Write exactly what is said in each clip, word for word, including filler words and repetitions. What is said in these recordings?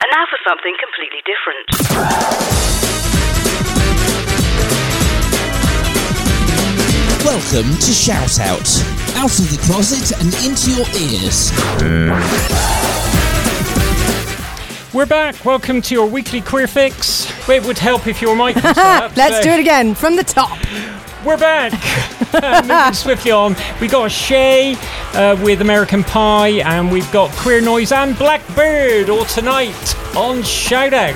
And now for something completely different. Welcome to Shout Out. Out of the closet and into your ears. We're back. Welcome to your weekly queer fix. It would help if your mic was up. Let's so. do it again from the top. We're back. uh, moving swiftly on. We got Shay uh, with American Pie, and we've got Queer Noise and Blackbird all tonight on Shout Out.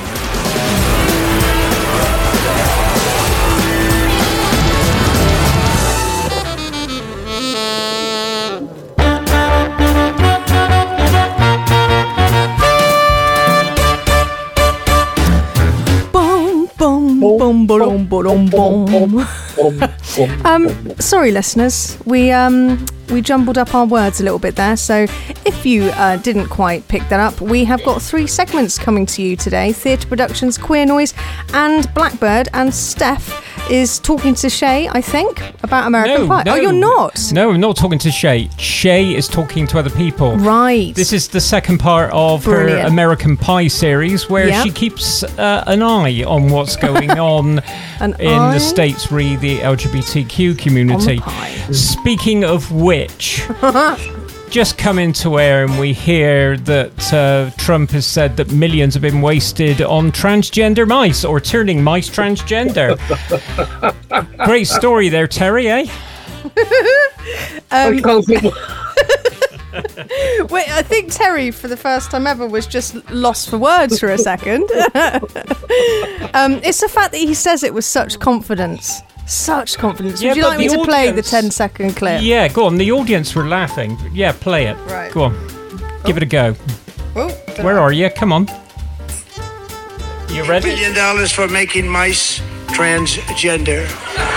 Boom, boom, boom, boom, boom. um, sorry, listeners. We um we jumbled up our words a little bit there. So if you uh, didn't quite pick that up, we have got three segments coming to you today: Theatre Productions, Queer Noise, and Blackbird. And Steph is talking to Shay, I think, about American no, Pie. No. Oh, you're not? No, I'm not talking to Shay. Shay is talking to other people. Right. This is the second part of Brilliant. her American Pie series, where Yep. she keeps uh, an eye on what's going on An in eye the States, re the L G B T Q community. on the pie. Speaking of which, just come into air and we hear that uh, Trump has said that millions have been wasted on transgender mice, or turning mice transgender. Great story there, Terry, eh? Um, I can't think. Wait, I think Terry, for the first time ever, was just lost for words for a second. um, it's the fact that he says it with such confidence. Such confidence. Yeah, Would you but like me the to play the audience- ten second clip? Yeah, go on. The audience were laughing. Yeah, play it. Right. Go on. Give it a go. Oh, Where are you? Come on. You ready? Billion dollars for making mice transgender.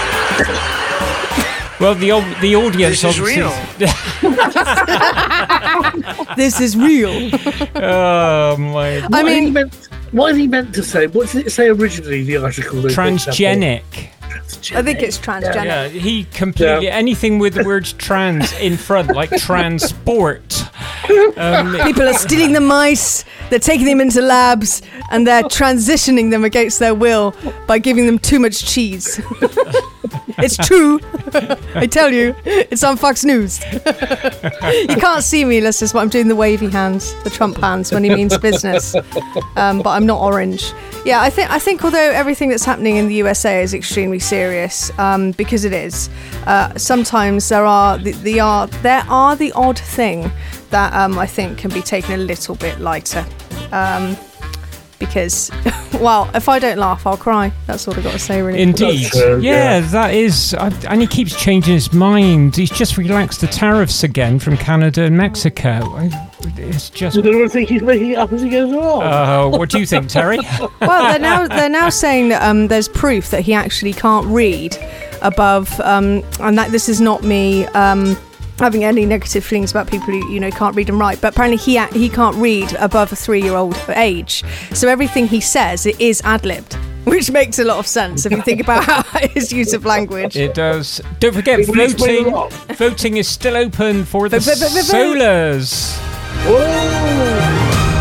Well, the au- the audience This is obviously- real. This is real. Oh my! I What he mean, meant, what he meant to say? What did it say originally? The article. that- Transgenic. I think it's transgender. Yeah, he completely Yeah. anything with the word trans in front, like transport. Um, People are stealing the mice, they're taking them into labs, and they're transitioning them against their will by giving them too much cheese. It's true. I tell you, it's on Fox News. You can't see me, listeners, but I'm doing the wavy hands, the Trump hands, when he means business. Um, but I'm not orange. Yeah, I think I think although everything that's happening in the U S A is extremely serious, um, because it is, uh, sometimes there are the, the are there are the odd thing that um, I think can be taken a little bit lighter. Um, because, well, if I don't laugh, I'll cry. That's all I've got to say, really. Indeed. That's true, yeah, yeah. that is. I, and he keeps changing his mind. He's just relaxed the tariffs again from Canada and Mexico. I, it's just. You don't think he's making it up as he goes along? Uh, what do you think, Terry? Well, they're now they're now saying that um, there's proof that he actually can't read above, um, and that this is not me um, having any negative feelings about people who, you know, can't read and write, but apparently he he can't read above a three-year-old age. So everything he says, it is ad-libbed, which makes a lot of sense if you think about how his use of language. It does. Don't forget, Will you explain voting. a lot? Voting is still open for the Vote, vote, vote, vote, vote. Solars. Whoa!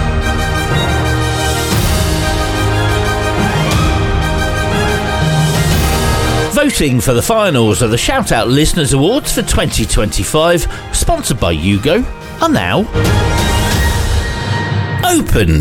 Voting for the finals of the Shout Out Listeners Awards for twenty twenty-five, sponsored by Yugo, are now open.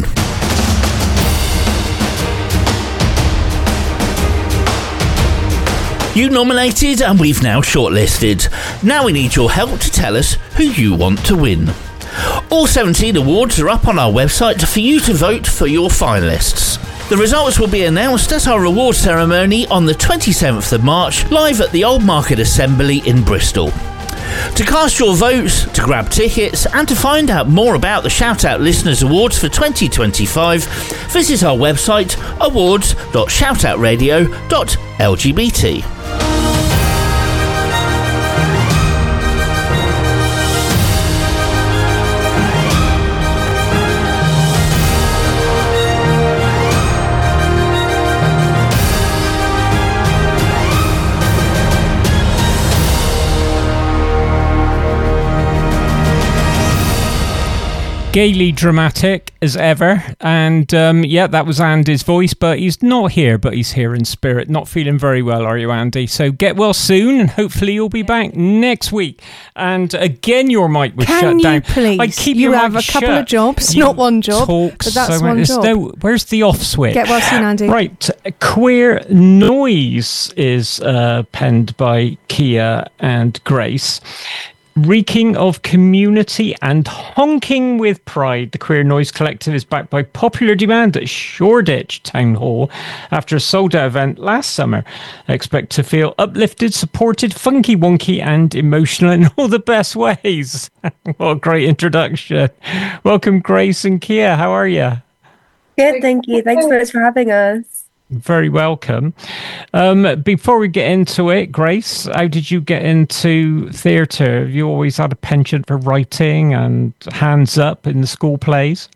You nominated and we've now shortlisted. Now we need your help to tell us who you want to win. All seventeen awards are up on our website for you to vote for your finalists. The results will be announced at our award ceremony on the twenty-seventh of March, live at the Old Market Assembly in Bristol. To cast your votes, to grab tickets, and to find out more about the Shout Out Listeners Awards for twenty twenty-five, visit our website awards dot shoutoutradio dot L G B T. gaily dramatic as ever. And um, yeah, that was Andy's voice, but he's not here, but he's here in spirit. Not feeling very well, are you, Andy? So get well soon, and hopefully you'll be back next week. And again, your mic was Can shut you down. please? I keep you your have mic a couple shut. of jobs, You not one job, talk but that's so one much. job. No, where's the off switch? Get well soon, Andy. Right, Queer Noise is uh, penned by Kia and Grace. Reeking of community and honking with pride, the Queer Noise Collective is backed by popular demand at Shoreditch Town Hall after a sold-out event last summer. I expect to feel uplifted, supported, funky, wonky, and emotional in all the best ways. What a great introduction. Welcome, Grace and Kia. How are you? Good, thank you. Thanks so much for having us. Very welcome. Um, before we get into it, Grace, how did you get into theatre? Have you always had a penchant for writing and hands up in the school plays?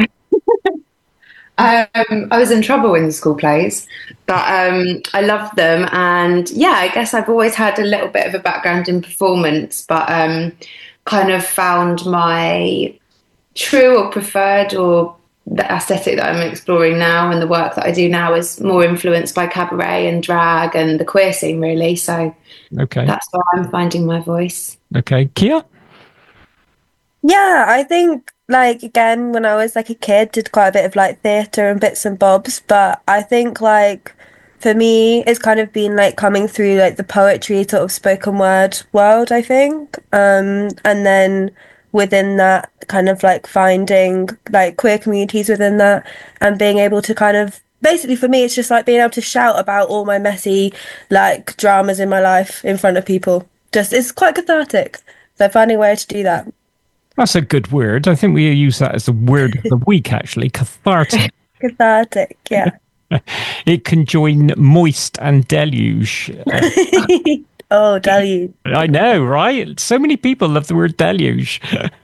Um, I was in trouble in the school plays, but um, I loved them. And yeah, I guess I've always had a little bit of a background in performance, but um, kind of found my true or preferred or the aesthetic that I'm exploring now and the work that I do now is more influenced by cabaret and drag and the queer scene, really. So okay, that's where I'm finding my voice. Okay, Kia? Yeah, I think, like, again, when I was like a kid, did quite a bit of like theatre and bits and bobs, but I think like for me, it's kind of been like coming through like the poetry sort of spoken word world, I think. Um, and then within that, kind of like finding like queer communities within that and being able to kind of, basically for me, it's just like being able to shout about all my messy like dramas in my life in front of people. Just, it's quite cathartic. So finding a way to do that. That's a good word. I think we use that as the word of the week, actually. Cathartic. Cathartic, yeah. It can join moist and deluge. Uh, Oh, deluge. I know, right? So many people love the word deluge.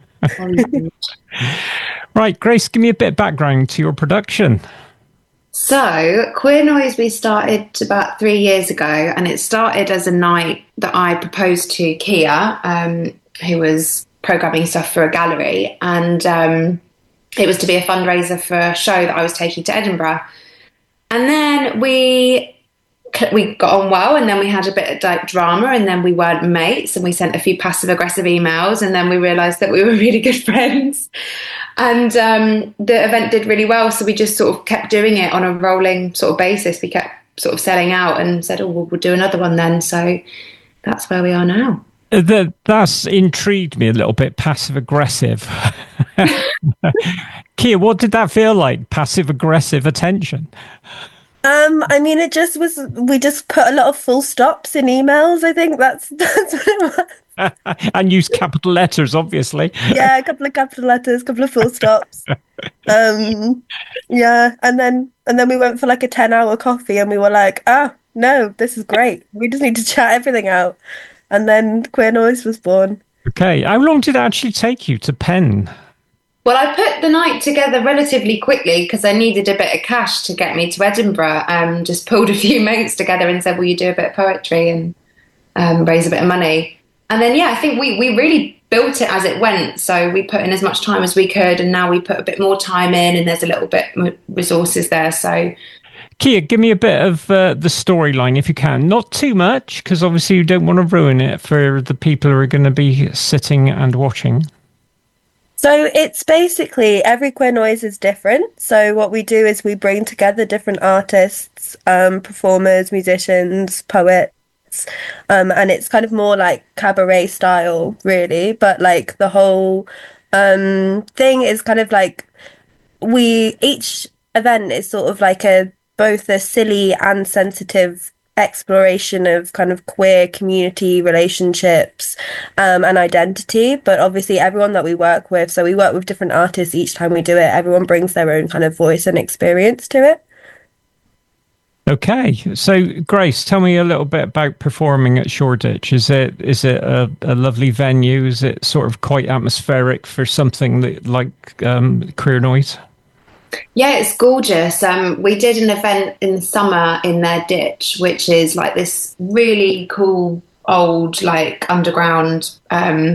Right, Grace, give me a bit of background to your production. So, Queer Noise, we started about three years ago, and it started as a night that I proposed to Kia, um, who was programming stuff for a gallery, and um, it was to be a fundraiser for a show that I was taking to Edinburgh. And then we we got on well, and then we had a bit of like drama, and then we weren't mates, and we sent a few passive aggressive emails, and then we realised that we were really good friends. And um, the event did really well, so we just sort of kept doing it on a rolling sort of basis. We kept sort of selling out and said, oh, we'll, we'll do another one then. So that's where we are now. The, that's intrigued me a little bit, passive aggressive. Kia, what did that feel like, passive aggressive attention? Um, I mean, it just was, we just put a lot of full stops in emails. I think that's, that's what it was. And use capital letters, obviously. Yeah, a couple of capital letters, a couple of full stops. Um, yeah, and then and then we went for like a ten hour coffee, and we were like, oh, no, this is great. We just need to chat everything out. And then Queer Noise was born. Okay, how long did it actually take you to pen? Well, I put the night together relatively quickly because I needed a bit of cash to get me to Edinburgh. Um, just pulled a few mates together and said, will you do a bit of poetry and um, raise a bit of money? And then, yeah, I think we, we really built it as it went. So we put in as much time as we could, and now we put a bit more time in, and there's a little bit more resources there. So, Kia, give me a bit of uh, the storyline if you can. Not too much, because obviously you don't want to ruin it for the people who are going to be sitting and watching. So it's basically every Queer Noise is different. So what we do is we bring together different artists, um, performers, musicians, poets, um, and it's kind of more like cabaret style, really. But like the whole um, thing is kind of like we each event is sort of like a both a silly and sensitive exploration of kind of queer community relationships um, and identity, but obviously everyone that we work with, so we work with different artists each time we do it, everyone brings their own kind of voice and experience to it. Okay, so Grace, tell me a little bit about performing at Shoreditch. Is it is it a, a lovely venue? Is it sort of quite atmospheric for something that, like um, Queer Noise? Yeah, it's gorgeous. Um, we did an event in the summer in their ditch, which is like this really cool old like underground um,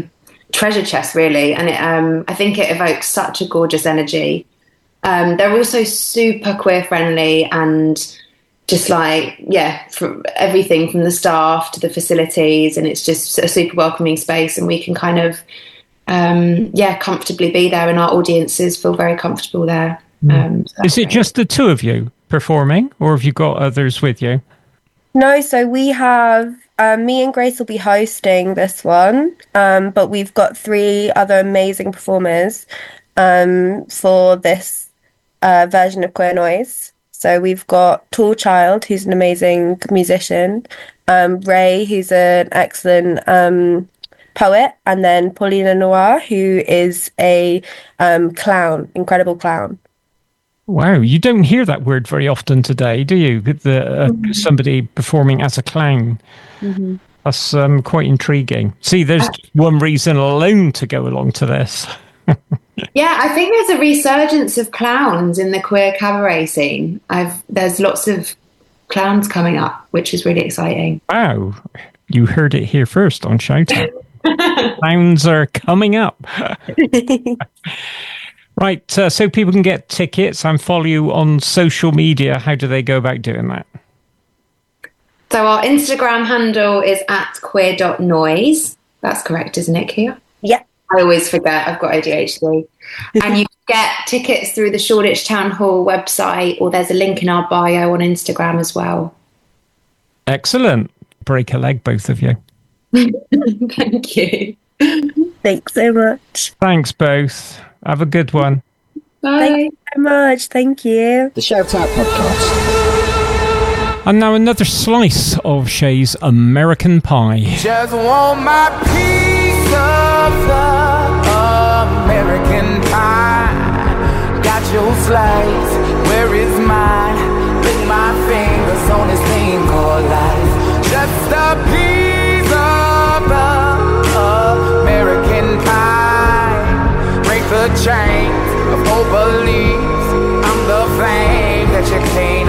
treasure chest, really. And it, um, I think it evokes such a gorgeous energy. Um, they're also super queer friendly and just like, yeah, from everything from the staff to the facilities. And it's just a super welcoming space. And we can kind of, um, yeah, comfortably be there. And our audiences feel very comfortable there. Um, so Is it just the two of you performing, or have you got others with you? No, so we have, um, me and Grace will be hosting this one, um, but we've got three other amazing performers um, for this uh, version of Queer Noise. So we've got Tall Child, who's an amazing musician, um, Ray, who's an excellent um, poet, and then Paulina Noir, who is a um, clown, incredible clown. Wow, you don't hear that word very often today, do you? The, uh, mm-hmm. Somebody performing as a clown. Mm-hmm. That's um, quite intriguing. See, there's uh, one reason alone to go along to this. Yeah, I think there's a resurgence of clowns in the queer cabaret scene. I've There's lots of clowns coming up, which is really exciting. Wow, you heard it here first on Showtime. Clowns are coming up. Right, uh, so people can get tickets and follow you on social media. How do they go about doing that? So our Instagram handle is at queer dot noise. That's correct, isn't it, Kia? Yeah. I always forget. I've got A D H D. And you can get tickets through the Shoreditch Town Hall website, or there's a link in our bio on Instagram as well. Excellent. Break a leg, both of you. Thank you. Thanks so much. Thanks, both. Have a good one. Bye. Thank you so much. Thank you. The Shout Out Podcast. And now another slice of Shay's American Pie. Just want my piece of the American pie. Got your slice, where is mine? Lick my fingers on this thing called life. Just a piece of the American pie. Break the chains of hope believes I'm the flame that you can't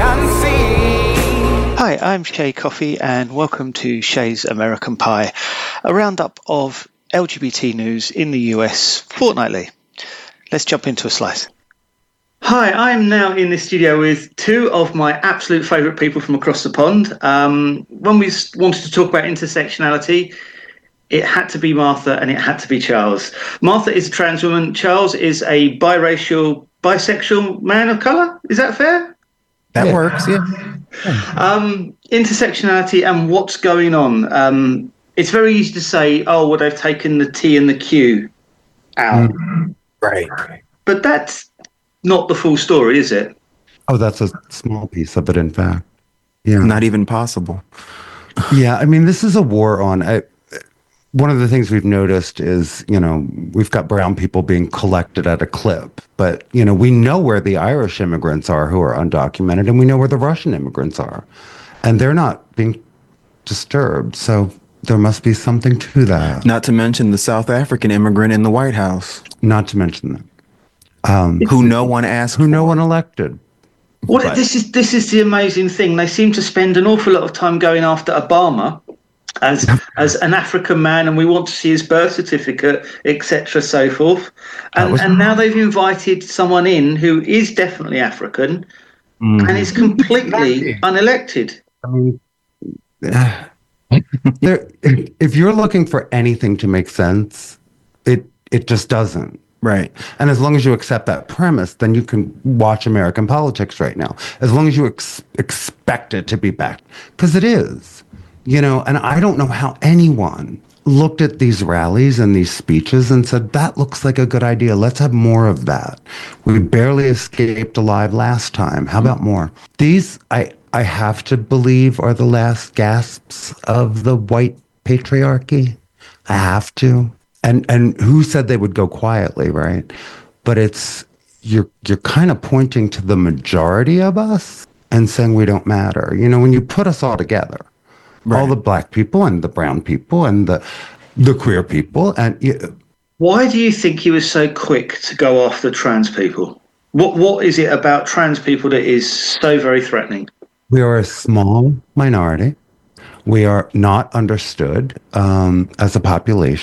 unsee. Hi, I'm Shay Coffey and welcome to Shay's American Pie, a roundup of L G B T news in the U S fortnightly. Let's jump into a slice. Hi, I'm now in the studio with two of my absolute favourite people from across the pond. Um, when we wanted to talk about intersectionality, it had to be Martha and it had to be Charles. Martha is a trans woman. Charles is a biracial, bisexual man of colour. Is that fair? That yeah. works, yeah. Um, intersectionality and what's going on. Um, it's very easy to say, oh, well, they've taken the T and the Q out. Mm. Right. But that's not the full story, is it? Oh, that's a small piece of it, in fact. Yeah. Not even possible. Yeah, I mean, this is a war on... I, one of the things we've noticed is, you know, we've got brown people being collected at a clip, but, you know, we know where the Irish immigrants are who are undocumented, and we know where the Russian immigrants are, and they're not being disturbed. So there must be something to that. Not to mention the South African immigrant in the White House. Not to mention that. Um, who no one asked Who for. no one elected. Well, But- this is this is the amazing thing. They seem to spend an awful lot of time going after Obama as as an African man, and we want to see his birth certificate, et cetera, so forth. And, was- and now they've invited someone in who is definitely African Mm. and is completely unelected. I mean, there, if you're looking for anything to make sense, it it just doesn't. Right. And as long as you accept that premise, then you can watch American politics right now. As long as you ex- expect it to be back, because it is, you know. And I don't know how anyone looked at these rallies and these speeches and said, that looks like a good idea. Let's have more of that. We barely escaped alive last time. How about more? These, I, I have to believe, are the last gasps of the white patriarchy. I have to. And and who said they would go quietly, right? But it's, you're you're kind of pointing to the majority of us and saying we don't matter. You know, when you put us all together, right. all the black people and the brown people and the the queer people, and you, Why do you think he was so quick to go after trans people? What What is it about trans people that is so very threatening? we are a small minority. We are not understood um, as a population.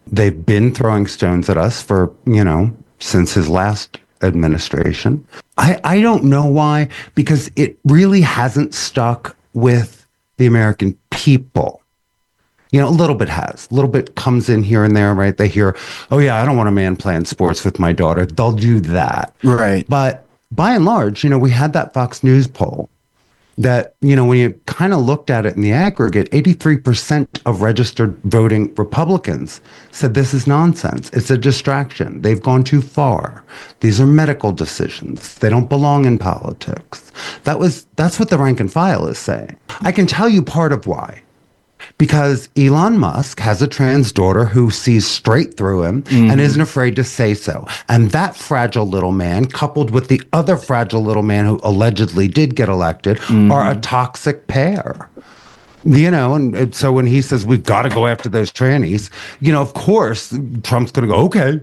they've been throwing stones at us for, you know, since his last administration. I, I don't know why, because it really hasn't stuck with the American people. You know, a little bit has. A little bit comes in here and there, right? They hear, oh, yeah, I don't want a man playing sports with my daughter. They'll do that. Right. But by and large, you know, we had that Fox News poll that, you know, when you kind of looked at it in the aggregate, eighty-three percent of registered voting Republicans said this is nonsense. It's a distraction. They've gone too far. These are medical decisions. They don't belong in politics. That was, that's what the rank and file is saying. I can tell you part of why. Because Elon Musk has a trans daughter who sees straight through him mm-hmm. and isn't afraid to say so. And that fragile little man, coupled with the other fragile little man who allegedly did get elected, mm-hmm. are a toxic pair. You know, and, and so when he says we've got to go after those trannies, you know, of course, Trump's going to go, okay,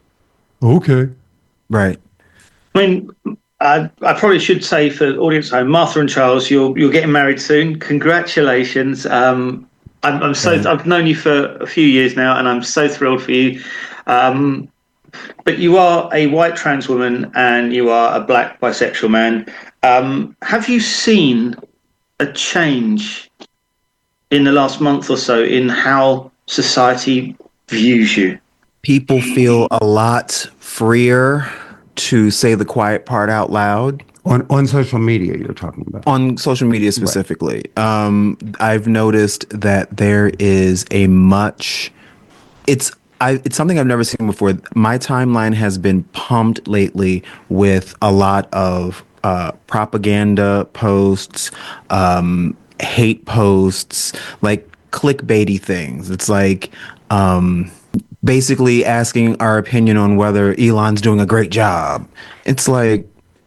okay. Right. I mean, I, I probably should say for the audience at home, Martha and Charles, you're you're getting married soon. Congratulations. Um, I'm, I'm so yeah. I've known you for a few years now, and I'm so thrilled for you. Um, but you are a white trans woman, and you are a black bisexual man. Um, have you seen a change in the last month or so in how society views you? People feel a lot freer to say the quiet part out loud. On on social media, you're talking about? On social media specifically. Right. Um, I've noticed that there is a much... It's I, it's something I've never seen before. My timeline has been pumped lately with a lot of uh, propaganda posts, um, hate posts, like clickbaity things. It's like... Um, basically asking our opinion on whether Elon's doing a great job. It's like,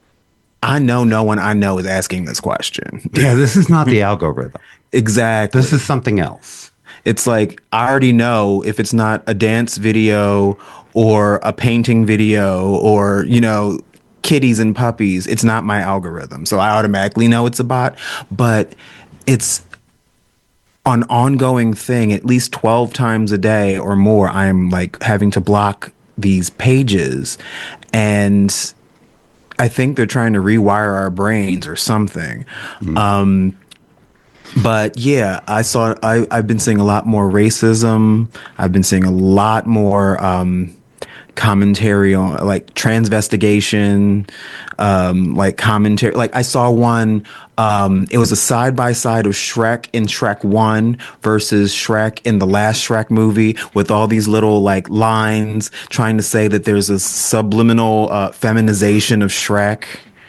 I know no one I know is asking this question. Yeah, this is not the algorithm. Exactly. This is something else. It's like, I already know if it's not a dance video or a painting video or, you know, kitties and puppies, it's not my algorithm. So I automatically know it's a bot, but it's an ongoing thing. At least twelve times a day or more, I'm like having to block these pages. And I think they're trying to rewire our brains or something. Mm. Um, but yeah, I saw, I, I've been seeing a lot more racism. I've been seeing a lot more, um, commentary on like transvestigation, um, like commentary. Like I saw one, um, it was a side by side of Shrek in Shrek one versus Shrek in the last Shrek movie with all these little like lines trying to say that there's a subliminal uh, feminization of Shrek.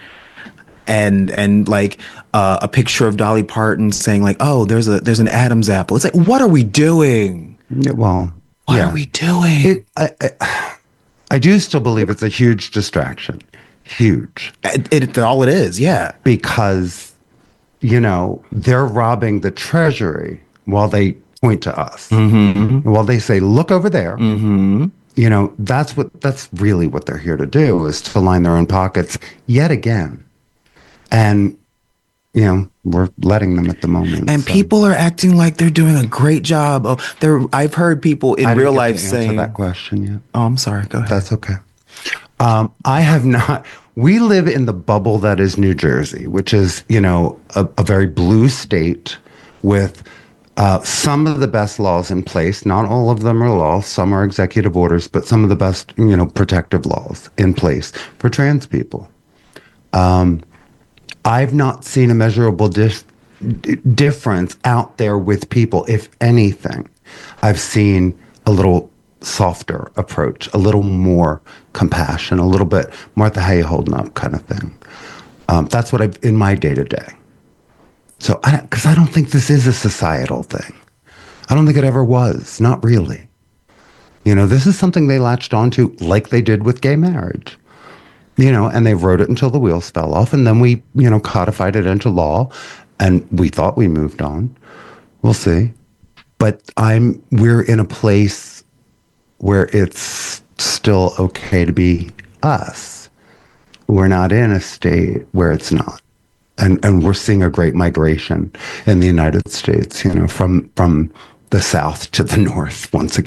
And and like uh, a picture of Dolly Parton saying like, oh, there's a there's an Adam's apple. It's like, what are we doing? Yeah, well, what yeah. are we doing? It, I, I, I do still believe it's a huge distraction. Huge. It, it, all it is, yeah. Because, you know, they're robbing the treasury while they point to us. Mm-hmm. While they say, look over there. Mm-hmm. You know, that's what that's really what they're here to do, is to line their own pockets yet again. And, you know, we're letting them at the moment. And so. People are acting like they're doing a great job. Oh, they're, I've heard people in I real didn't get life to answer saying that question yet. Oh, I'm sorry. Go ahead. That's okay. Um, I have not. We live in the bubble that is New Jersey, which is, you know, a, a very blue state with uh, some of the best laws in place. Not all of them are laws. Some are executive orders, but some of the best, you know, protective laws in place for trans people. Um, I've not seen a measurable dis- d- difference out there with people. If anything, I've seen a little softer approach, a little more compassion, a little bit, Martha, how you holding up kind of thing. Um, that's what I've, in my day-to-day. So, I because I don't think this is a societal thing. I don't think it ever was, not really. You know, this is something they latched onto like they did with gay marriage. You know, and they wrote it until the wheels fell off, and then we, you know, codified it into law, and we thought we moved on. We'll see. But I'm, we're in a place where it's still okay to be us. We're not in a state where it's not. And and we're seeing a great migration in the United States, you know, from from the south to the north once again.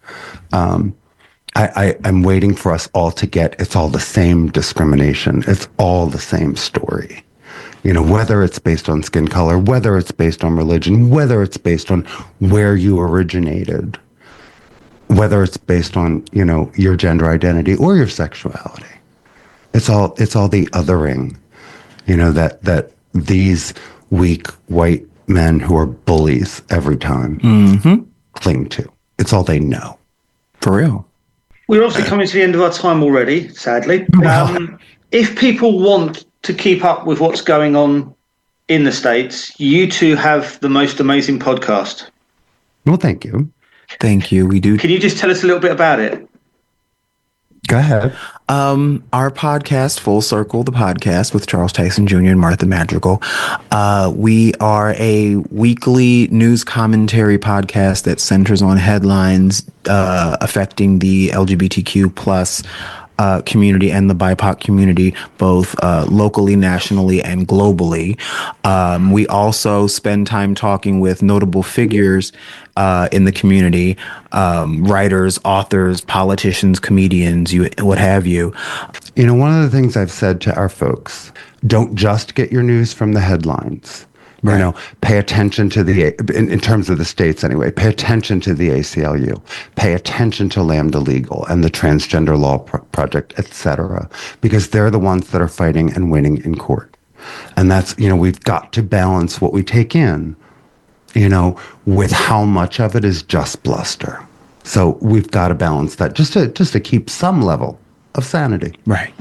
Um, I, I, I'm waiting for us all to get, it's all the same discrimination. It's all the same story. You know, whether it's based on skin color, whether it's based on religion, whether it's based on where you originated, whether it's based on, you know, your gender identity or your sexuality. It's all, it's all the othering, you know, that, that these weak white men who are bullies every time mm-hmm. cling to. It's all they know. For real. We're obviously coming to the end of our time already, sadly. Um, if people want to keep up with what's going on in the States, you two have the most amazing podcast. Well, thank you. Thank you. We do. Can you just tell us a little bit about it? Go ahead. Um, our podcast, Full Circle, the podcast with Charles Tyson Junior and Martha Madrigal. Uh, we are a weekly news commentary podcast that centers on headlines uh, affecting the L G B T Q plus uh, community and the B I P O C community, both uh, locally, nationally, and globally. Um, we also spend time talking with notable figures uh, in the community, um, writers, authors, politicians, comedians, you what have you. You know, one of the things I've said to our folks, don't just get your news from the headlines. Right. You know, pay attention to the, in, in terms of the states anyway, pay attention to the A C L U, pay attention to Lambda Legal and the Transgender Law Pro- Project, et cetera, because they're the ones that are fighting and winning in court. And that's, you know, we've got to balance what we take in, you know, with how much of it is just bluster. So we've got to balance that just to, just to keep some level of sanity. Right.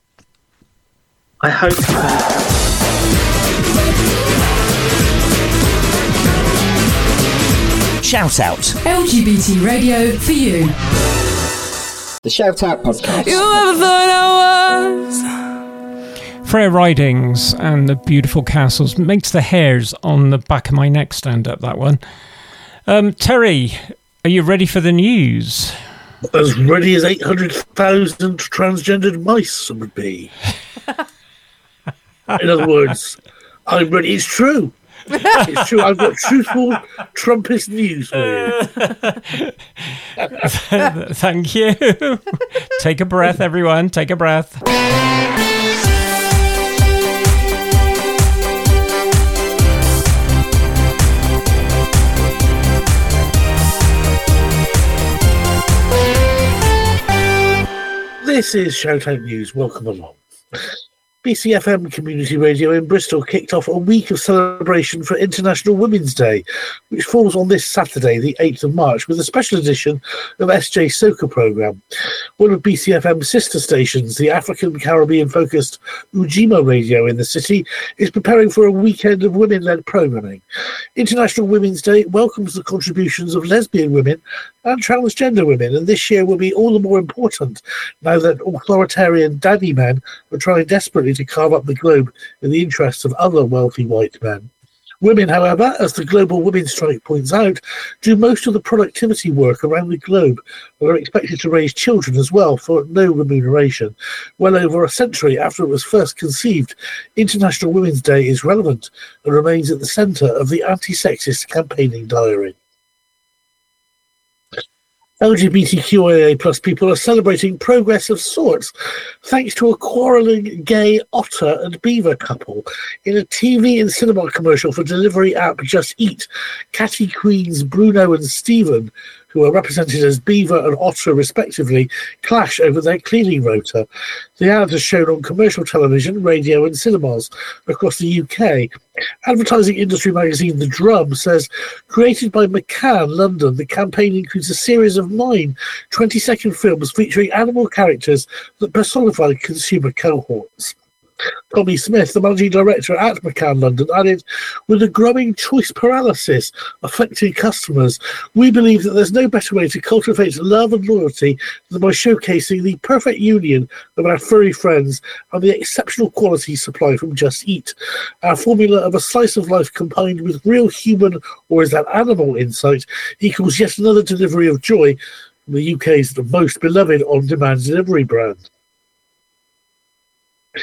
I hope. Shout out. L G B T radio for you. The Shout Out podcast. You ever thought I was? Freya Ridings and the Beautiful Castles makes the hairs on the back of my neck stand up, that one. Um, Terry, are you ready for the news? As ready as eight hundred thousand transgendered mice would be. In other words, I'm ready. It's true. It's true. I've got truthful Trumpist news for you. Thank you. Take a breath, everyone. Take a breath. This is Shout Out News. Welcome along. B C F M Community Radio in Bristol kicked off a week of celebration for International Women's Day, which falls on this Saturday, the eighth of March, with a special edition of S J Soca programme. One of B C F M's sister stations, the African Caribbean-focused Ujima Radio in the city, is preparing for a weekend of women-led programming. International Women's Day welcomes the contributions of lesbian women and transgender women, and this year will be all the more important now that authoritarian daddy men are trying desperately to carve up the globe in the interests of other wealthy white men. Women, however, as the Global Women's Strike points out, do most of the productivity work around the globe and are expected to raise children as well for no remuneration. Well over a century after it was first conceived, International Women's Day is relevant and remains at the centre of the anti-sexist campaigning diary. L G B T Q I A plus people are celebrating progress of sorts thanks to a quarrelling gay otter and beaver couple. In a T V and cinema commercial for delivery app Just Eat, Catty Queens Bruno and Stephen, who are represented as beaver and otter respectively, clash over their cleaning rota. The ad is shown on commercial television, radio and cinemas across the U K. Advertising industry magazine The Drum says, created by McCann, London, the campaign includes a series of nine twenty-second films featuring animal characters that personify consumer cohorts. Tommy Smith, the managing director at McCann London, added, with the growing choice paralysis affecting customers, we believe that there's no better way to cultivate love and loyalty than by showcasing the perfect union of our furry friends and the exceptional quality supply from Just Eat. Our formula of a slice of life combined with real human, or is that animal insight, equals yet another delivery of joy from the U K's most beloved on-demand delivery brand.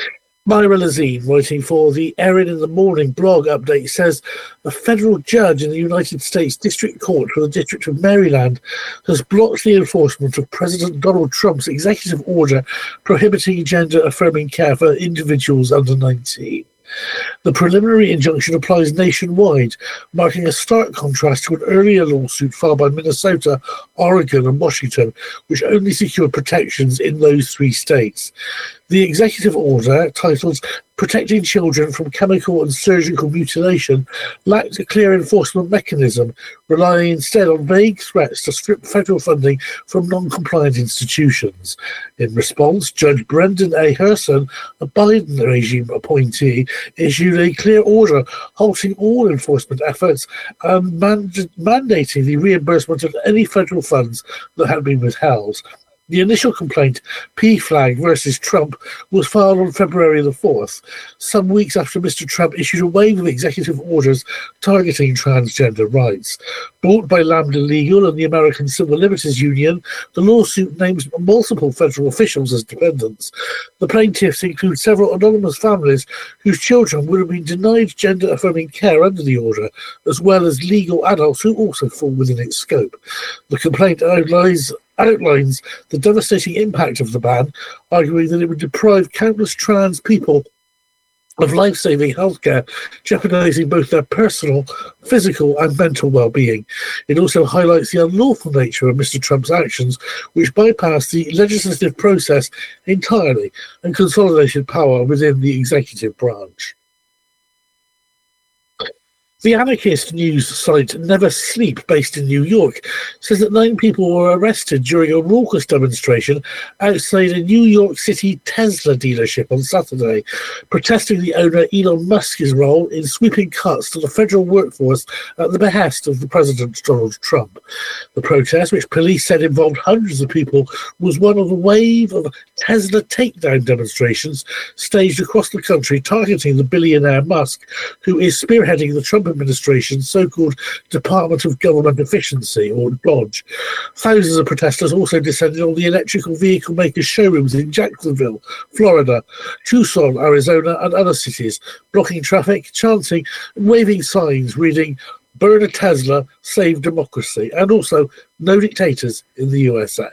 Myra Lazine, writing for the Erin in the Morning blog update, says a federal judge in the United States District Court for the District of Maryland has blocked the enforcement of President Donald Trump's executive order prohibiting gender-affirming care for individuals under nineteen. The preliminary injunction applies nationwide, marking a stark contrast to an earlier lawsuit filed by Minnesota, Oregon, and Washington, which only secured protections in those three states. The executive order, titled Protecting Children from Chemical and Surgical Mutilation, lacked a clear enforcement mechanism, relying instead on vague threats to strip federal funding from non-compliant institutions. In response, Judge Brendan A. Herson, a Biden regime appointee, issued a clear order halting all enforcement efforts and mand- mandating the reimbursement of any federal funds that had been withheld. The initial complaint, P Flag versus Trump, was filed on February the fourth, some weeks after Mister Trump issued a wave of executive orders targeting transgender rights. Brought by Lambda Legal and the American Civil Liberties Union, the lawsuit names multiple federal officials as defendants. The plaintiffs include several anonymous families whose children would have been denied gender-affirming care under the order, as well as legal adults who also fall within its scope. The complaint outlines outlines the devastating impact of the ban, arguing that it would deprive countless trans people of life-saving healthcare, jeopardizing both their personal, physical and mental well-being. It also highlights the unlawful nature of Mister Trump's actions, which bypassed the legislative process entirely and consolidated power within the executive branch. The anarchist news site Never Sleep, based in New York, says that nine people were arrested during a raucous demonstration outside a New York City Tesla dealership on Saturday, protesting the owner Elon Musk's role in sweeping cuts to the federal workforce at the behest of the President Donald Trump. The protest, which police said involved hundreds of people, was one of a wave of Tesla takedown demonstrations staged across the country targeting the billionaire Musk, who is spearheading the Trump administration's so-called Department of Government Efficiency, or DOGE. Thousands of protesters also descended on the electrical vehicle makers' showrooms in Jacksonville, Florida, Tucson, Arizona, and other cities, blocking traffic, chanting, and waving signs reading, "Burn a Tesla, save democracy," and also "No dictators in the U S A."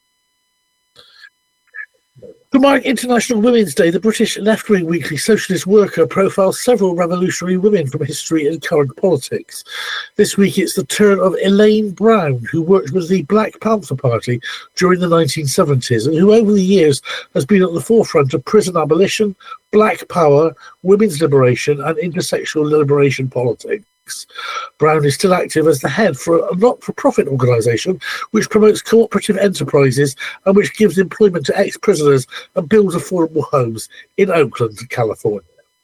To mark International Women's Day, the British left-wing weekly Socialist Worker profiles several revolutionary women from history and current politics. This week it's the turn of Elaine Brown, who worked with the Black Panther Party during the nineteen seventies and who over the years has been at the forefront of prison abolition, black power, women's liberation and intersexual liberation politics. Brown is still active as the head for a not-for-profit organisation which promotes cooperative enterprises and which gives employment to ex-prisoners and builds affordable homes in Oakland, California.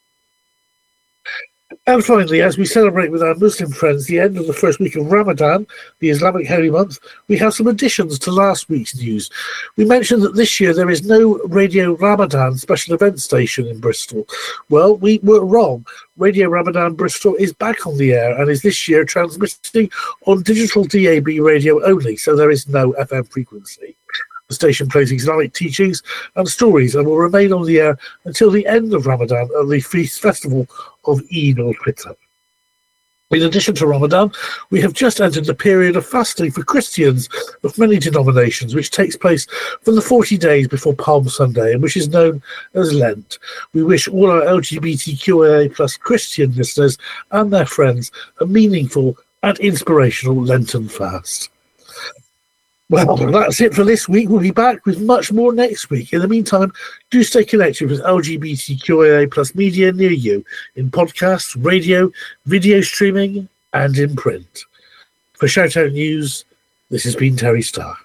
And finally, as we celebrate with our Muslim friends the end of the first week of Ramadan, the Islamic holy month, we have some additions to last week's news. We mentioned that this year there is no Radio Ramadan special event station in Bristol. Well, we were wrong. Radio Ramadan Bristol is back on the air and is this year transmitting on digital D A B radio only, so there is no F M frequency. The station plays Islamic teachings and stories and will remain on the air until the end of Ramadan at the feast festival of Eid al-Fitr. In addition to Ramadan, we have just entered the period of fasting for Christians of many denominations, which takes place for the forty days before Palm Sunday and which is known as Lent. We wish all our L G B T Q I A plus Christian listeners and their friends a meaningful and inspirational Lenten fast. Well, that's it for this week. We'll be back with much more next week. In the meantime, do stay connected with L G B T Q I A plus media near you in podcasts, radio, video streaming, and in print. For Shout Out News, this has been Terry Starr.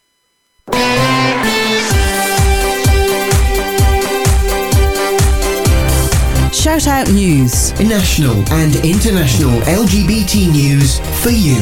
Shout Out News. National and international L G B T news for you.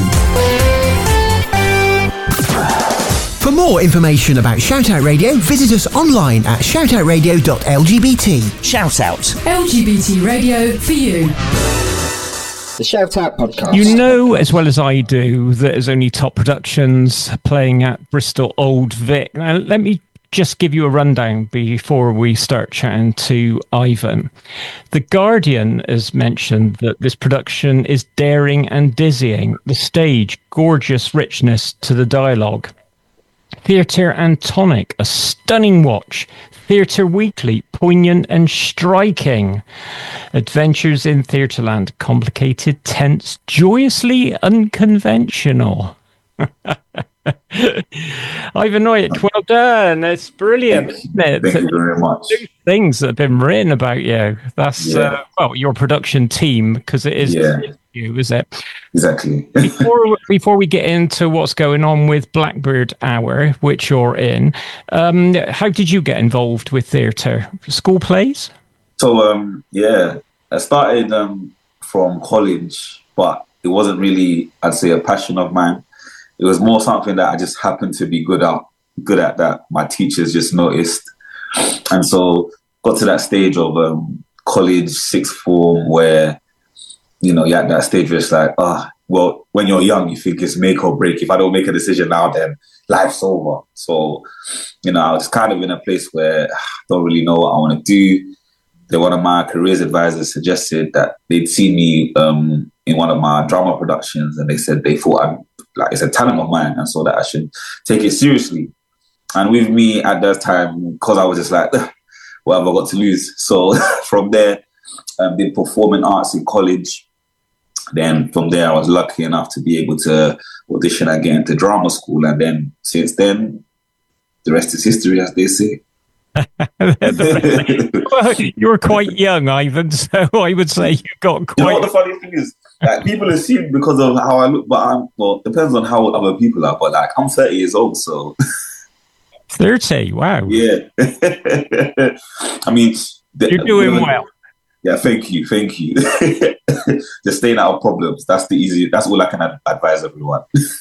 For more information about Shout Out Radio, visit us online at shout out radio dot l g b t. Shout Out. L G B T radio for you. The Shout Out podcast. You know as well as I do that there's only Top Productions playing at Bristol Old Vic. Now, let me just give you a rundown before we start chatting to Ivan. The Guardian has mentioned that this production is daring and dizzying. The stage, gorgeous richness to the dialogue. Theatre and Tonic, a stunning watch. Theatre Weekly, poignant and striking. Adventures in Theatreland, complicated, tense, joyously unconventional. Ivan Noyek, well done. It's brilliant, isn't it? Thank you very much. Two things that have been written about you. That's, yeah. uh, well, your production team, because it is yeah. you, is it? Exactly. before, before we get into what's going on with Blackbird Hour, which you're in, um, how did you get involved with theatre? School plays? So, um, yeah, I started um, from college, but it wasn't really, I'd say, a passion of mine. It was more something that I just happened to be good at, good at that my teachers just noticed. And so got to that stage of um, college, sixth form, where, you know, you're at that stage where it's like, ah, oh, well, when you're young, you think it's make or break. If I don't make a decision now, then life's over. So, you know, I was kind of in a place where I don't really know what I want to do. Then one of my careers advisors suggested that they'd seen me um, in one of my drama productions, and they said they thought I'm, like, it's a talent of mine, and so that I should take it seriously. And with me at that time, because I was just like, what have I got to lose? So from there, um, did performing arts in college. Then from there, I was lucky enough to be able to audition and get into drama school. And then since then, the rest is history, as they say. Well, you're quite young, Ivan, so I would say you got quite... You know what the funny thing is? Like, people assume because of how I look, but I'm, well, it depends on how other people are, but like, I'm thirty years old, so... thirty, wow. Yeah. I mean... The, you're doing the, well. Yeah, thank you, thank you. Just staying out of problems, that's the easy, that's all I can ad- advise everyone.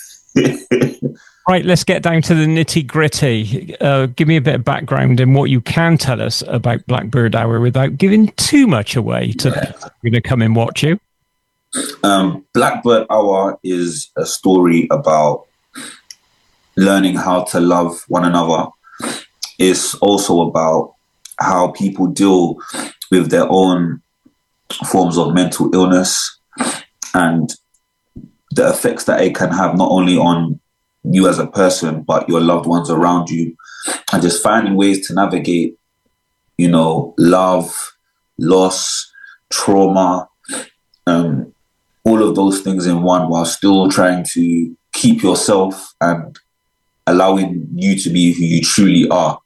Right, let's get down to the nitty gritty. Uh, give me a bit of background in what you can tell us about Blackbird Hour without giving too much away to yeah. people who are going to come and watch you. Um, Blackbird Hour is a story about learning how to love one another. It's also about how people deal with their own forms of mental illness and the effects that it can have not only on you as a person, but your loved ones around you, and just finding ways to navigate, you know, love, loss, trauma, um, all of those things in one, while still trying to keep yourself and allowing you to be who you truly are.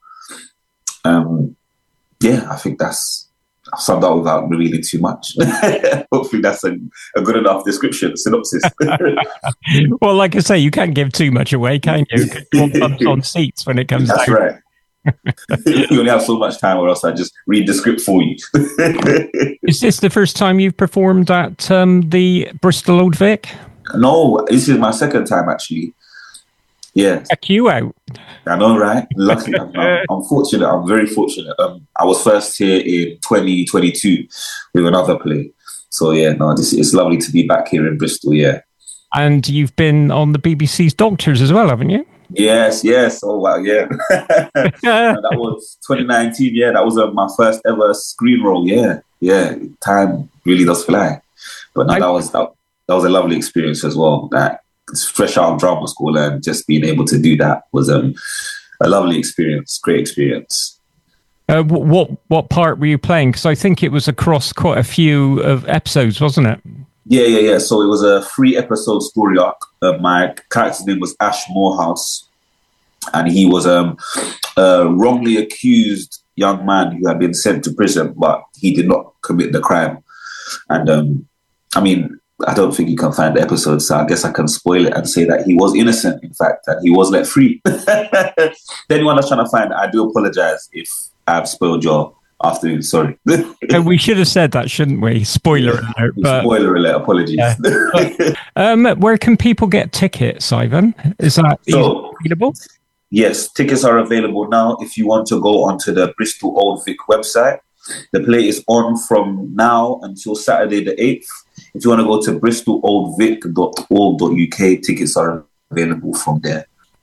Um, yeah, I think that's, I've summed up without revealing too much. Hopefully that's a, a good enough description, synopsis. Well, like I say, you can't give too much away, can you? You want bumps on seats when it comes That's down. right. You only have so much time, or else I just read the script for you. Is this the first time you've performed at um, the Bristol Old Vic? No, this is my second time, actually. Yeah. Check you out. I know, right? Lucky. I'm, I'm, I'm fortunate. I'm very fortunate. Um, I was first here in twenty twenty-two with another play. So, yeah, no, this, it's lovely to be back here in Bristol, yeah. And you've been on the B B C's Doctors as well, haven't you? Yes, yes. Oh, wow, yeah. That was twenty nineteen, yeah. That was uh, my first ever screen role, yeah. Yeah, time really does fly. But no, I, that was that, that was a lovely experience as well. That fresh out of drama school and just being able to do that was um, a lovely experience, great experience. Uh, what what part were you playing? Because I think it was across quite a few of episodes, wasn't it? Yeah, yeah, yeah. So it was a three episode story arc. Uh, my character's name was Ash Morehouse, and he was um, a wrongly accused young man who had been sent to prison, but he did not commit the crime. And um, I mean, I don't think you can find the episode, so I guess I can spoil it and say that he was innocent, in fact, and he was let free. Anyone that's trying to find it, I do apologize if I've spoiled your afternoon, sorry. And we should have said that, shouldn't we? Spoiler alert. But, Spoiler alert, apologies. Yeah. But, um, where can people get tickets, Ivan? Is that so, available? Yes, tickets are available now. If you want to go onto the Bristol Old Vic website, the play is on from now until Saturday the eighth. If you want to go to bristol old vic dot org dot u k, tickets are available from there.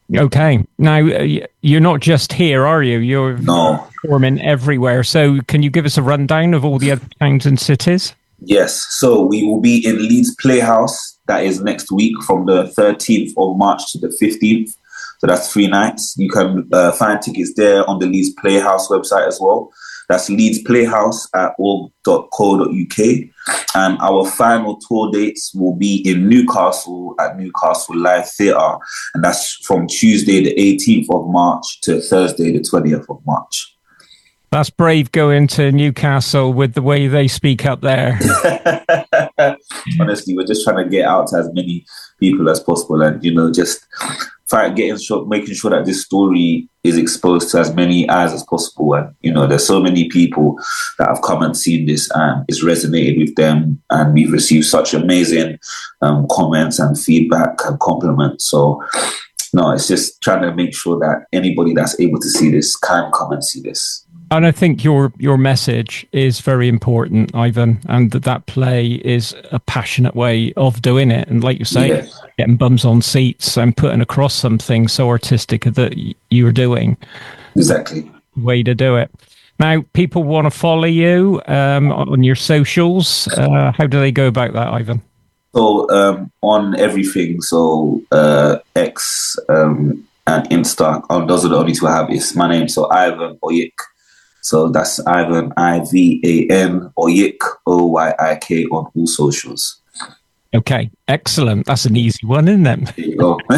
Okay. Now, uh, you're not just here, are you? You're no. performing everywhere. So can you give us a rundown of all the other towns and cities? Yes. So we will be in Leeds Playhouse. That is next week from the thirteenth of March to the fifteenth. So that's three nights. You can uh, find tickets there on the Leeds Playhouse website as well. That's Leeds Playhouse at org dot co dot uk. And our final tour dates will be in Newcastle at Newcastle Live Theatre. And that's from Tuesday the eighteenth of March to Thursday the twentieth of March. That's brave going to Newcastle with the way they speak up there. Honestly, we're just trying to get out to as many people as possible and, you know, just try getting sure, making sure that this story is exposed to as many eyes as possible. And, you know, there's so many people that have come and seen this and it's resonated with them. And we've received such amazing um, comments and feedback and compliments. So, no, it's just trying to make sure that anybody that's able to see this can come and see this. And I think your your message is very important, Ivan, and that that play is a passionate way of doing it. And like you say, yeah. getting bums on seats and putting across something so artistic that you're doing. Exactly. Way to do it. Now, people want to follow you um, on your socials. Uh, how do they go about that, Ivan? So um, on everything, so uh, X um, and Insta, oh, those are the only two I have. It's my name, so Ivan Oyik. So that's Ivan, I V A N, Oyik, O Y I K on all socials. Okay, excellent. That's an easy one, isn't it? There you go.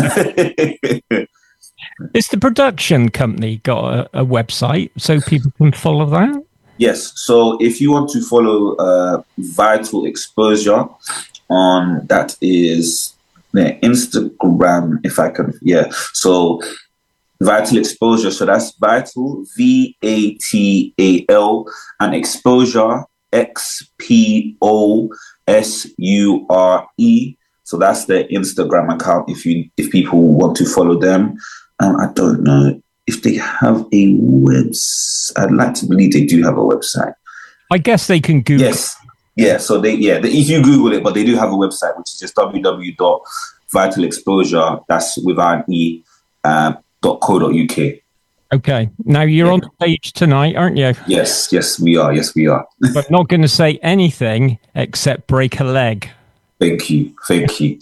Is the production company got a, a website so people can follow that? Yes. So if you want to follow uh, Vital Exposure on, that is their Instagram, if I can, yeah. So Vital Exposure, so that's Vital, V A T A L, and Exposure, X P O S U R E. So that's their Instagram account if you if people want to follow them. Um, I don't know if they have a website. I'd like to believe they do have a website. I guess they can Google. Yes. Yeah, so they yeah, they, if you Google it, but they do have a website, which is just w w w dot vital exposure, that's without an E, um, dot co dot uk. Okay. Now you're yeah. on stage tonight, aren't you? Yes, yes, we are. Yes, we are. But not going to say anything except break a leg. Thank you. Thank you.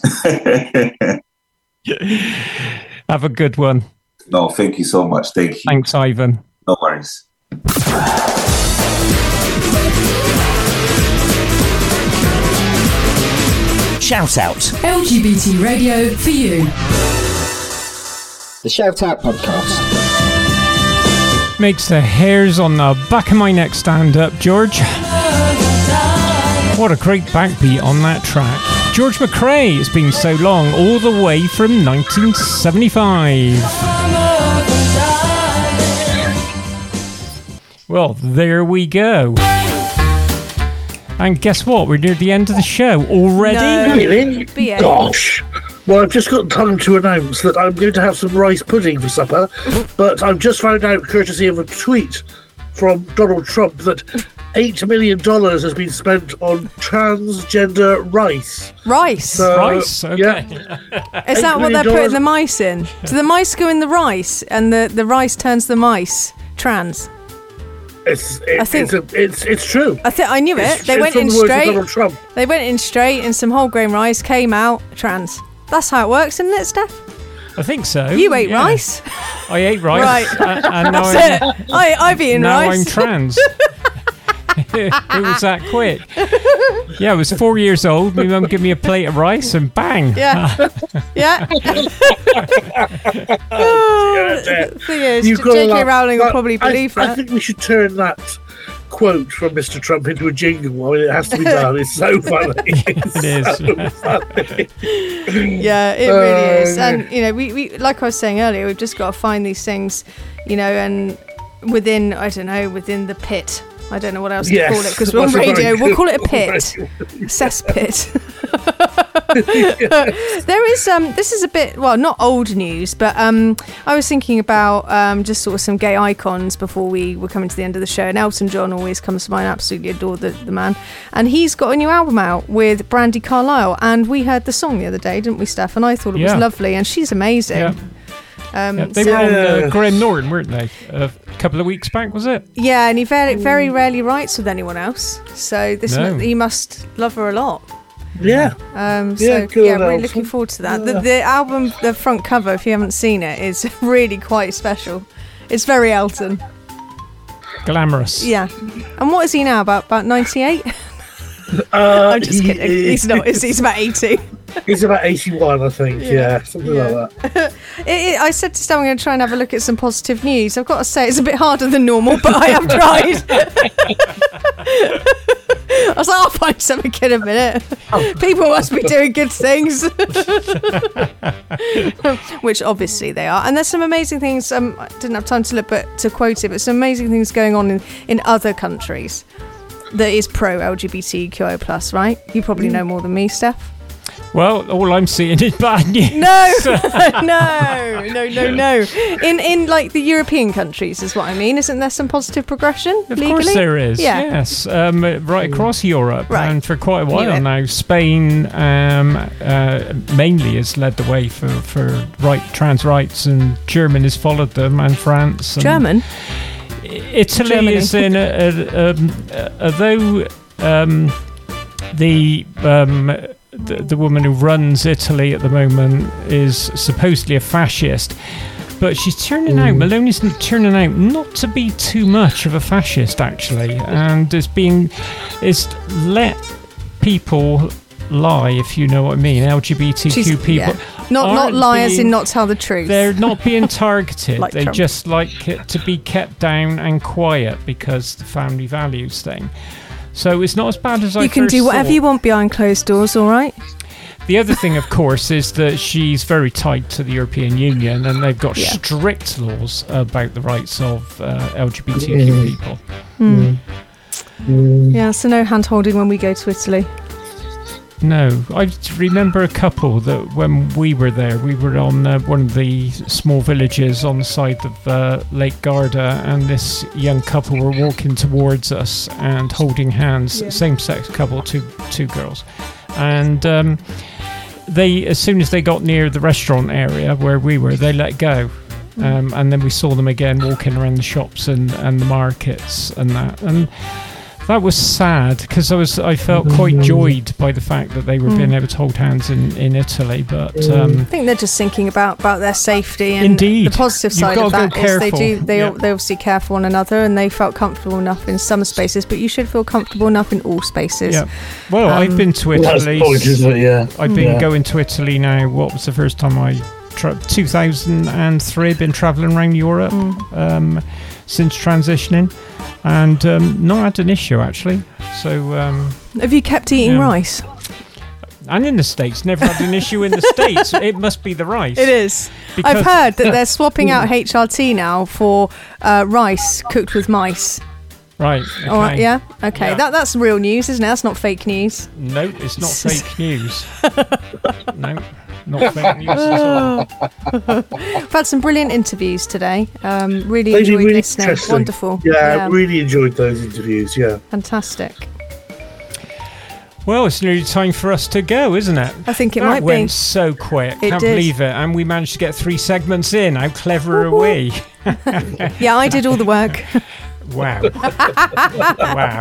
Have a good one. No, thank you so much. Thank you. Thanks, Ivan. No worries. Shout out. L G B T radio for you. The Shout Out Podcast. Makes the hairs on the back of my neck stand up, George. What a great backbeat on that track. George McRae, it's been so long, all the way from nineteen seventy-five. Well, there we go. And guess what? We're near the end of the show already. No. Really? Gosh. Well, I've just got time to announce that I'm going to have some rice pudding for supper, but I've just found out, courtesy of a tweet from Donald Trump, that eight million dollars has been spent on transgender rice. Rice? So, rice? Okay. Yeah. Is that what they're putting the mice in? Do the mice go in the rice and the, the rice turns the mice trans? It's it, I think, it's, a, it's it's true. I think I knew it. It's, they it's went from in the words of straight. Donald Trump. They went in straight, and some whole grain rice came out trans. That's how it works, isn't it, Steph? I think so. You ate yeah. rice. I ate rice. Right. Uh, and now That's I'm, it. I, I've eaten now rice. I'm trans. It was that quick. Yeah, I was four years old. My mum gave me a plate of rice and bang. Yeah. Yeah. Oh, the thing is, You've got J K laugh. Rowling will But probably I, believe I that. think we should turn that quote from Mister Trump into a jingle. I mean, it has to be done. It's so funny. It's It is. so funny. Yeah, it really Uh, is. And, you know, we, we like I was saying earlier, we've just got to find these things, you know, and within, I don't know, within the pit. I don't know what else Yes, to call it, because we're on that's a very radio. We'll good call it a one. pit. Cesspit. There is, um, this is a bit, well, not old news, but um, I was thinking about um, just sort of some gay icons before we were coming to the end of the show. And Elton John always comes to mind. I absolutely adore the, the man. And he's got a new album out with Brandi Carlile. And we heard the song the other day, didn't we, Steph? And I thought it Yeah. was lovely. And she's amazing. Yeah. Um, Yeah, they so- were on uh, Graham Norton, weren't they? A couple of weeks back, was it? Yeah, and he very, very rarely writes with anyone else. So this No. mu- he must love her a lot. Yeah. Um, Yeah, so good yeah, on really Alison. looking forward to that. The, Yeah. the album, the front cover, if you haven't seen it, is really quite special. It's very Elton. Glamorous. Yeah. And what is he now? About about ninety-eight? Uh, I'm just he kidding. is- He's not. Is he? He's about eighty. He's about eighty-one, I think. Yeah. Yeah, something Yeah. like that. It, it, I said to Stan, I'm going to try and have a look at some positive news. I've got to say, it's a bit harder than normal, but I have tried. I was like, I'll find something in a minute. People must be doing good things. Which obviously they are. And there's some amazing things. Um, I didn't have time to look, but to quote it, but some amazing things going on in, in other countries that is pro L G B T Q I plus, right? You probably know more than me, Steph. Well, all I'm seeing is bad news. No, no, no, no, no. In in like the European countries is what I mean. Isn't there some positive progression Of legally? course there is. Yeah. Yes, um, right across Europe, Right. and for quite a Knew while it. now, Spain um, uh, mainly has led the way for, for right trans rights, and Germany has followed them, and France. And German. Italy Germany. is in a, a, um, uh, although um, the. Um, The, the woman who runs Italy at the moment is supposedly a fascist, but she's turning out, Maloney's turning out not to be too much of a fascist, actually, and is being, is let people lie, if you know what I mean, L G B T Q She's- people. yeah. Not not aren't liars being- in not tell the truth. They're not being targeted. Like they Trump. just like it to be kept down and quiet because the family values thing. So it's not as bad as I You can first do whatever thought. you want behind closed doors, all right? The other thing, of course, is that she's very tied to the European Union, and they've got Yeah. strict laws about the rights of uh, L G B T Q Mm. people. Hmm. Yeah, so no hand holding when we go to Italy. No, I remember a couple that when we were there, we were on uh, one of the small villages on the side of uh, Lake Garda, and this young couple were walking towards us and holding hands, Yeah. same-sex couple, two two girls, and um, they, as soon as they got near the restaurant area where we were, they let go. Um, and then we saw them again walking around the shops and, and the markets and that. And that was sad because I was I felt quite joyed by the fact that they were Mm. being able to hold hands in, in Italy. But I um, think they're just thinking about, about their safety and Indeed. the positive You've side of gotta that go is they careful. do they Yeah. they obviously care for one another and they felt comfortable enough in some spaces, but you should feel comfortable enough in all spaces. yeah, well, Um, I've been to Well, that's the Italy. point, isn't it? Yeah. I've been Yeah. going to Italy now. What was the first time I? Tra- two thousand three. Been travelling around Europe um, since transitioning, and um, not had an issue actually. So. Um, Have you kept eating Yeah. rice? And in the States, never had an issue in the States. It must be the rice. It is. Because- I've heard that they're swapping out H R T now for uh, rice cooked with mice. Right. Okay. All right, yeah? Okay, Yeah. That, that's real news, isn't it? That's not fake news. No, it's not fake news. No, not fake news at all. I've had some brilliant interviews today. Um, really They did enjoyed really listening. interesting. Wonderful. Yeah, really enjoyed those interviews. Yeah. Fantastic. Well, it's nearly time for us to go, isn't it? I think it that might be. went so quick. It Can't did. believe it. And we managed to get three segments in. How clever are we? Yeah, I did all the work. Wow. Wow.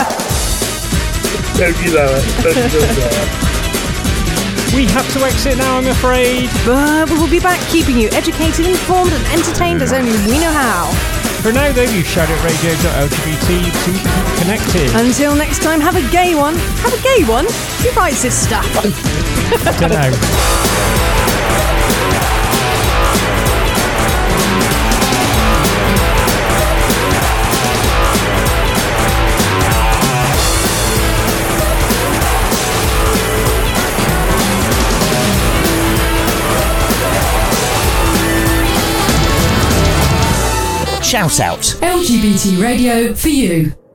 Don't you know it? Don't you know it? We have to exit now, I'm afraid. But we will be back keeping you educated, informed, and entertained as only we know how. For now, though, you shout at radio dot L G B T to keep connected. Until next time, have a gay one. Have a gay one? Who writes this stuff? Don't know. Shout out. L G B T radio for you.